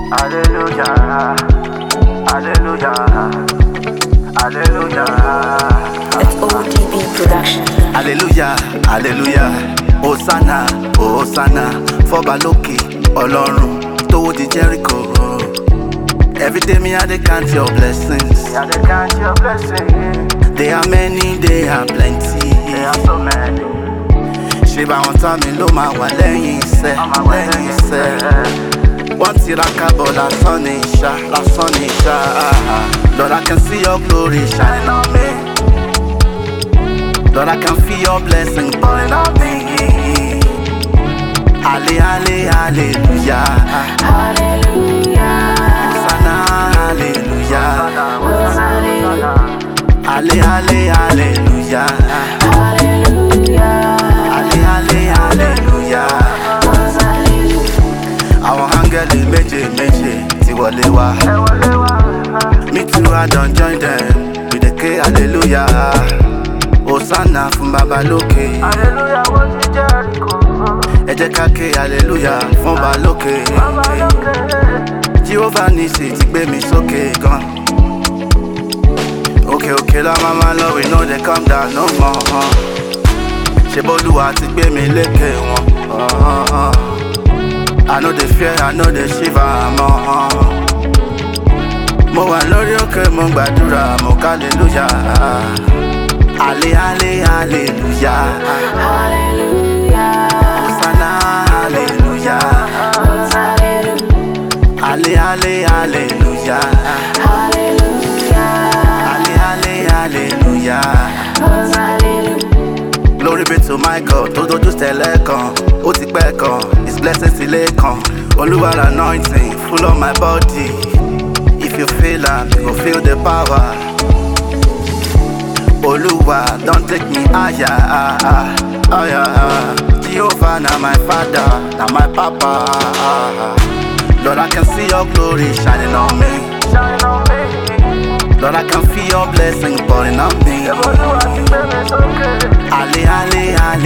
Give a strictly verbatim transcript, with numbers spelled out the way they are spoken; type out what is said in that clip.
Hallelujah, hallelujah, hallelujah. It's O D B production. Hallelujah, hallelujah. Hosanna, Hosanna. Fọba lókè, Ọlọ́run tó di Jericho. Every day me I dey count your blessings. I dey count your blessings. They are many, they are plenty. They are so many. Ṣé báwọn tá mi ló máa wà lẹ́yìn iṣẹ́, lẹ́yìn iṣẹ́. Wọ́n tiraka bọ̀ lásán ní ìṣá, lásán ní ìṣá. Lord, I can see your glory shining on me. Lord, I can feel your blessing pouring on me. Halle, halle, hallelujah. Hallelujah. Hosanna, hallelujah. Hosanna, Halle, halle, hallelujah. Hallelujah. Halle, halle, hallelujah. Àwọn áńgẹ́lì méje méje ti wọlé wá. ẹ wọlé wá. Me too, I don't join them. We dey ké hallelujah. Hosanna fún baba lókè. Hallelujah, wọ́n ti Jericho. Ẹ jẹ́ ká ké hallelujah fún baba lókè. Baba lókè. Jehovah Nissi ti gbé mi sókè gan. Òkè òkè la máa máa lọ, we no dey come down no more. Ṣé bọ́lúwa ti gbé mi lékè wọn? I no dey fear, I no dey shiver mọ́. Mo wà lórí òkè mo gbàdúrà mo ká hallelujah. Halle, halle, hallelujah. Hallelujah. Hosanna, hallelujah. Halle, halle, hallelujah. Hallelujah. Halle, halle, hallelujah. Glory be to my God, tó dojú tẹ̀lé kan, ó ti pẹ́ kan, his blessings ilé kan. Olúwa anointing full on my body. If you feel am, you go feel the power. Oluwa, don't take me higher. Oh yeah. Jehovah, na my father, na my papa. Lord, I can see your glory shining on me. Shine on me. Lord, I can feel your blessing pouring on me. Olúwa ti gbé mi sókè. Halle, halle,